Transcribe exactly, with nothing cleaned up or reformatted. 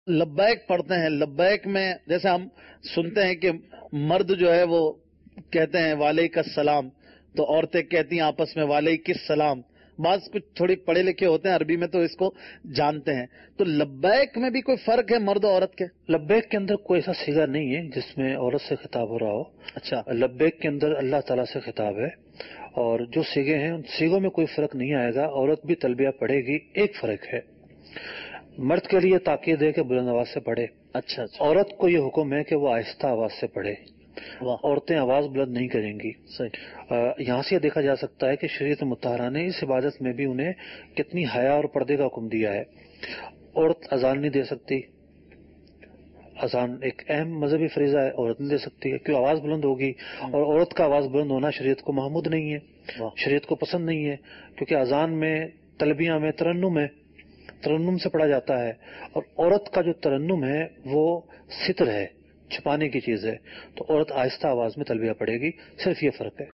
लब्बैक पढ़ते हैं, लब्बैक में जैसे हम सुनते हैं कि मर्द जो है वो कहते हैं वालेकुम सलाम, तो औरतें कहती हैं आपस में वालेकुम सलाम। बात कुछ थोड़ी पढ़े लिखे होते हैं अरबी में तो इसको जानते हैं। तो लब्बैक में भी कोई फर्क है मर्द और औरत के? लब्बैक के अंदर कोई ऐसा सीगा नहीं है जिसमें औरत से खिताब हो रहा हो। अच्छा, लब्बैक के अंदर अल्लाह ताला से खिताब है, और जो सीगे हैं उन सीगों में कोई फर्क नहीं आएगा। औरत भी तलबिया पढ़ेगी। एक फर्क है, मर्द के लिए ताकीद है कि बुलंद आवाज से पढ़े। अच्छा अच्छा, औरत को ये हुक्म है कि वो आहिस्ता आवाज से पढ़े। वाह, औरतें आवाज बुलंद नहीं करेंगी। सही। यहाँ से देखा जा सकता है कि शरीयत मुत्तहरा ने इस इबादत में भी उन्हें कितनी हया और पर्दे का हुक्म दिया है। औरत अजान नहीं दे सकती, अजान एक अहम मजहबी फरीजा है, औरत नहीं दे सकती है, क्यों? आवाज बुलंद होगी, और औरत का आवाज बुलंद होना शरीयत को महमूद नहीं है, शरीयत को पसंद नहीं है, क्योंकि अजान में, तलबिया में तरन्नुम है, तरन्नुम से पढ़ा जाता है, और औरत का जो तरन्नुम है वो सितर है, छुपाने की चीज है। तो औरत आहिस्ता आवाज में तलबिया पढ़ेगी, सिर्फ ये फर्क है।